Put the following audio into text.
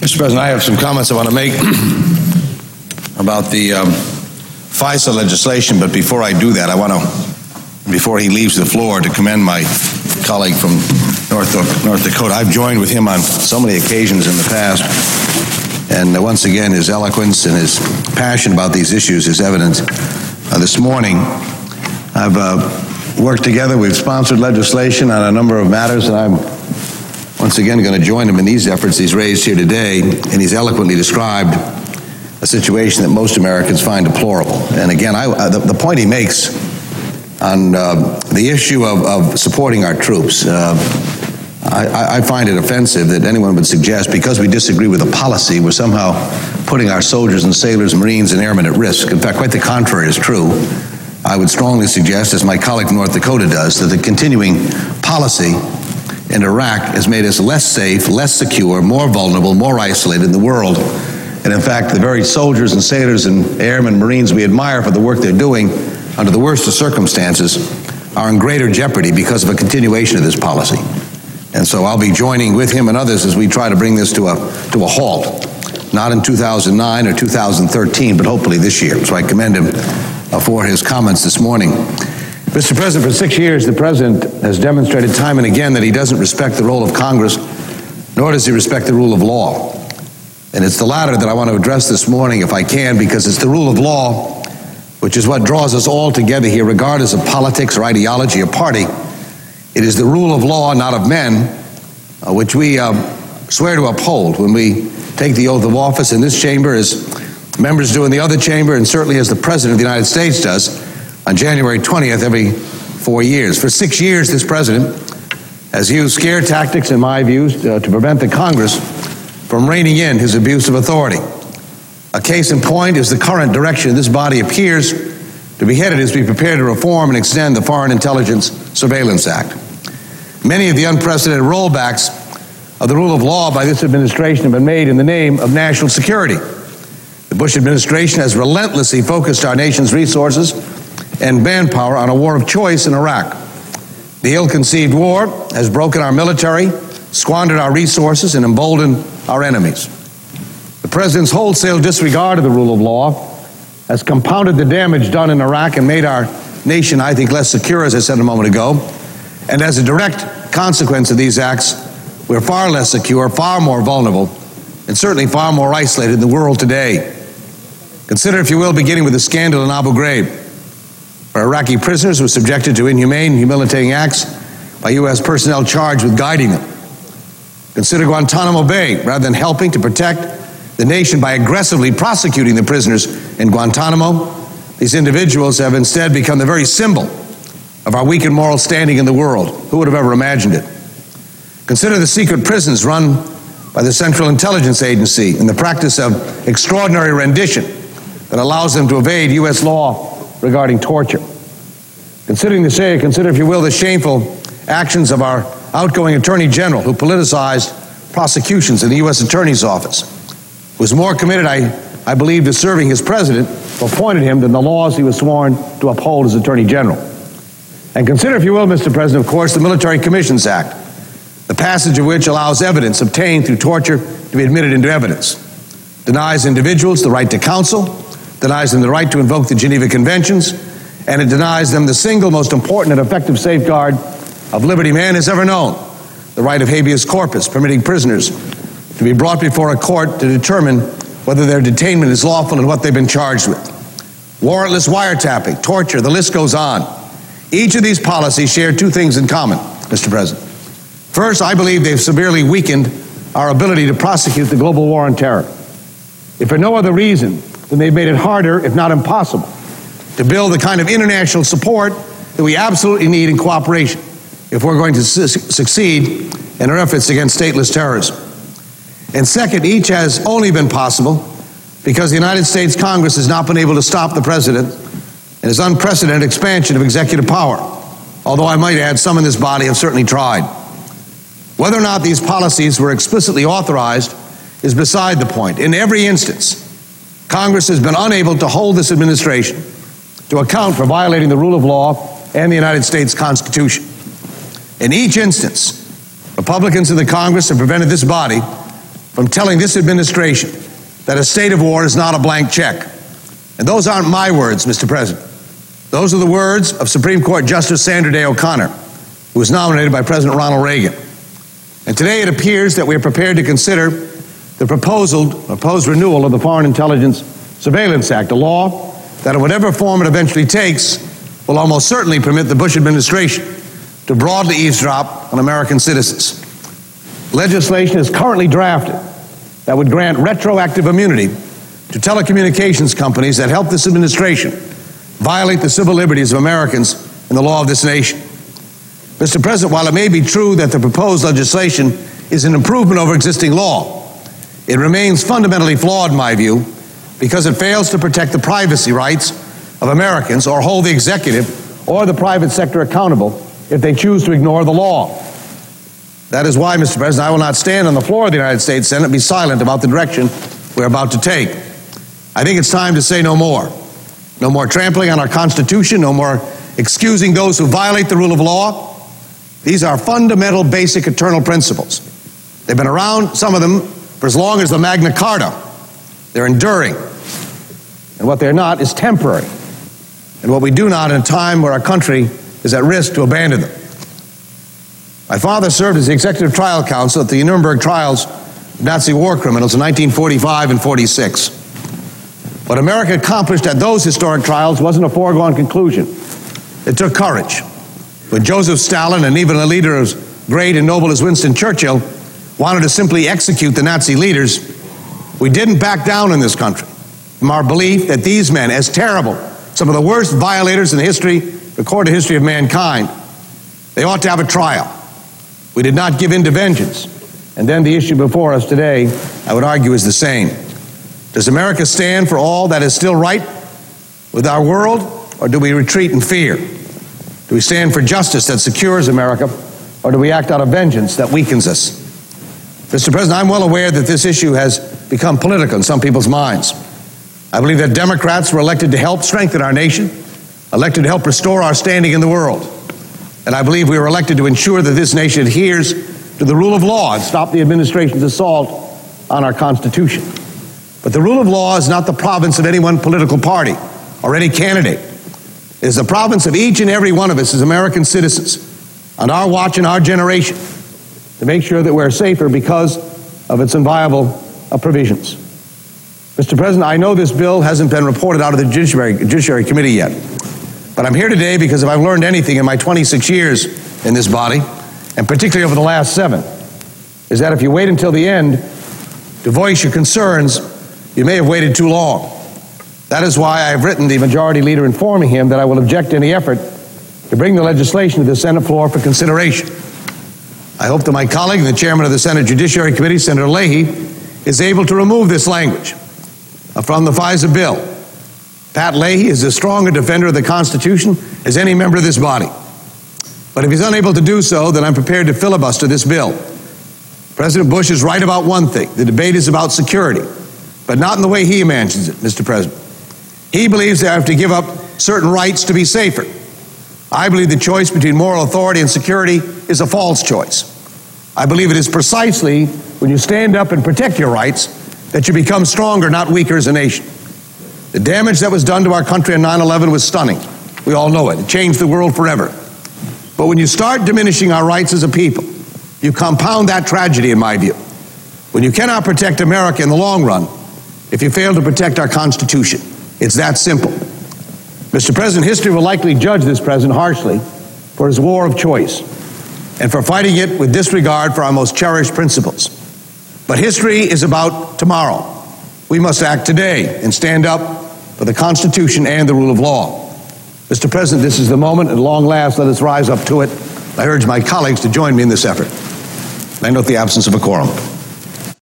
Mr. President, I have some comments I want to make about the FISA legislation, but before I do that, I want to, before he leaves the floor, to commend my colleague from North Dakota. I've joined with him on so many occasions in the past, and once again, his eloquence and his passion about these issues is evident this morning. I've worked together. We've sponsored legislation on a number of matters, and I'm once again going to join him in these efforts he's raised here today, and he's eloquently described a situation that most Americans find deplorable. And again, the point he makes on the issue of supporting our troops, I find it offensive that anyone would suggest because we disagree with a policy, we're somehow putting our soldiers and sailors, Marines, and airmen at risk. In fact, quite the contrary is true. I would strongly suggest, as my colleague from North Dakota does, that the continuing policy in Iraq has made us less safe, less secure, more vulnerable, more isolated in the world. And in fact, the very soldiers and sailors and airmen, Marines we admire for the work they're doing under the worst of circumstances are in greater jeopardy because of a continuation of this policy. And so I'll be joining with him and others as we try to bring this to a halt, not in 2009 or 2013, but hopefully this year. So I commend him for his comments this morning. Mr. President, for 6 years, the President has demonstrated time and again that he doesn't respect the role of Congress, nor does he respect the rule of law. And it's the latter that I want to address this morning, if I can, because it's the rule of law which is what draws us all together here, regardless of politics or ideology or party. It is the rule of law, not of men, which we swear to uphold when we take the oath of office in this chamber, as members do in the other chamber, and certainly as the President of the United States does on January 20th every 4 years. For 6 years, this President has used scare tactics, in my views, to prevent the Congress from reining in his abuse of authority. A case in point is the current direction this body appears to be headed as we prepare to reform and extend the Foreign Intelligence Surveillance Act. Many of the unprecedented rollbacks of the rule of law by this administration have been made in the name of national security. The Bush administration has relentlessly focused our nation's resources and manpower on a war of choice in Iraq. The ill-conceived war has broken our military, squandered our resources, and emboldened our enemies. The President's wholesale disregard of the rule of law has compounded the damage done in Iraq and made our nation, I think, less secure, as I said a moment ago. And as a direct consequence of these acts, we're far less secure, far more vulnerable, and certainly far more isolated in the world today. Consider, if you will, beginning with the scandal in Abu Ghraib, where Iraqi prisoners were subjected to inhumane, humiliating acts by U.S. personnel charged with guiding them. Consider Guantanamo Bay. Rather than helping to protect the nation by aggressively prosecuting the prisoners in Guantanamo, these individuals have instead become the very symbol of our weakened moral standing in the world. Who would have ever imagined it? Consider the secret prisons run by the Central Intelligence Agency and the practice of extraordinary rendition that allows them to evade U.S. law regarding torture. Consider, if you will, the shameful actions of our outgoing Attorney General, who politicized prosecutions in the U.S. Attorney's Office, was more committed, I believe, to serving his president who appointed him than the laws he was sworn to uphold as Attorney General. And consider, if you will, Mr. President, of course, the Military Commissions Act, the passage of which allows evidence obtained through torture to be admitted into evidence, denies individuals the right to counsel, denies them the right to invoke the Geneva Conventions, and it denies them the single most important and effective safeguard of liberty man has ever known, the right of habeas corpus, permitting prisoners to be brought before a court to determine whether their detainment is lawful and what they've been charged with. Warrantless wiretapping, torture, the list goes on. Each of these policies share two things in common, Mr. President. First, I believe they've severely weakened our ability to prosecute the global war on terror. If for no other reason than they've made it harder, if not impossible, to build the kind of international support that we absolutely need in cooperation if we're going to succeed in our efforts against stateless terrorism. And second, each has only been possible because the United States Congress has not been able to stop the President and his unprecedented expansion of executive power, although I might add some in this body have certainly tried. Whether or not these policies were explicitly authorized is beside the point. In every instance, Congress has been unable to hold this administration to account for violating the rule of law and the United States Constitution. In each instance, Republicans in the Congress have prevented this body from telling this administration that a state of war is not a blank check. And those aren't my words, Mr. President. Those are the words of Supreme Court Justice Sandra Day O'Connor, who was nominated by President Ronald Reagan. And today it appears that we are prepared to consider the proposed renewal of the Foreign Intelligence Surveillance Act, a law that, in whatever form it eventually takes, will almost certainly permit the Bush administration to broadly eavesdrop on American citizens. Legislation is currently drafted that would grant retroactive immunity to telecommunications companies that help this administration violate the civil liberties of Americans and the law of this nation. Mr. President, while it may be true that the proposed legislation is an improvement over existing law, it remains fundamentally flawed, in my view, because it fails to protect the privacy rights of Americans or hold the executive or the private sector accountable if they choose to ignore the law. That is why, Mr. President, I will not stand on the floor of the United States Senate and be silent about the direction we're about to take. I think it's time to say no more. No more trampling on our Constitution, no more excusing those who violate the rule of law. These are fundamental, basic, eternal principles. They've been around, some of them, for as long as the Magna Carta. They're enduring. And what they're not is temporary. And what we do not in a time where our country is at risk to abandon them. My father served as the executive trial counsel at the Nuremberg trials of Nazi war criminals in 1945 and 46. What America accomplished at those historic trials wasn't a foregone conclusion. It took courage. When Joseph Stalin and even a leader as great and noble as Winston Churchill wanted to simply execute the Nazi leaders, we didn't back down in this country from our belief that these men, as terrible, some of the worst violators in the recorded history of mankind, they ought to have a trial. We did not give in to vengeance. And then the issue before us today, I would argue, is the same. Does America stand for all that is still right with our world, or do we retreat in fear? Do we stand for justice that secures America, or do we act out of vengeance that weakens us? Mr. President, I'm well aware that this issue has become political in some people's minds. I believe that Democrats were elected to help strengthen our nation, elected to help restore our standing in the world. And I believe we were elected to ensure that this nation adheres to the rule of law and stop the administration's assault on our Constitution. But the rule of law is not the province of any one political party or any candidate. It is the province of each and every one of us as American citizens on our watch and our generation to make sure that we're safer because of its inviolable provisions. Mr. President, I know this bill hasn't been reported out of the Judiciary Committee yet, but I'm here today because if I've learned anything in my 26 years in this body, and particularly over the last 7, is that if you wait until the end to voice your concerns, you may have waited too long. That is why I have written the Majority Leader informing him that I will object to any effort to bring the legislation to the Senate floor for consideration. I hope that my colleague, the Chairman of the Senate Judiciary Committee, Senator Leahy, is able to remove this language from the FISA bill. Pat Leahy is as strong a defender of the Constitution as any member of this body. But if he's unable to do so, then I'm prepared to filibuster this bill. President Bush is right about one thing. The debate is about security, but not in the way he imagines it, Mr. President. He believes they have to give up certain rights to be safer. I believe the choice between moral authority and security is a false choice. I believe it is precisely when you stand up and protect your rights that you become stronger, not weaker as a nation. The damage that was done to our country on 9/11 was stunning. We all know it. It changed the world forever. But when you start diminishing our rights as a people, you compound that tragedy, in my view. When you cannot protect America in the long run, if you fail to protect our Constitution. It's that simple. Mr. President, history will likely judge this president harshly for his war of choice and for fighting it with disregard for our most cherished principles. But history is about tomorrow. We must act today and stand up for the Constitution and the rule of law. Mr. President, this is the moment. At long last, let us rise up to it. I urge my colleagues to join me in this effort. I note the absence of a quorum.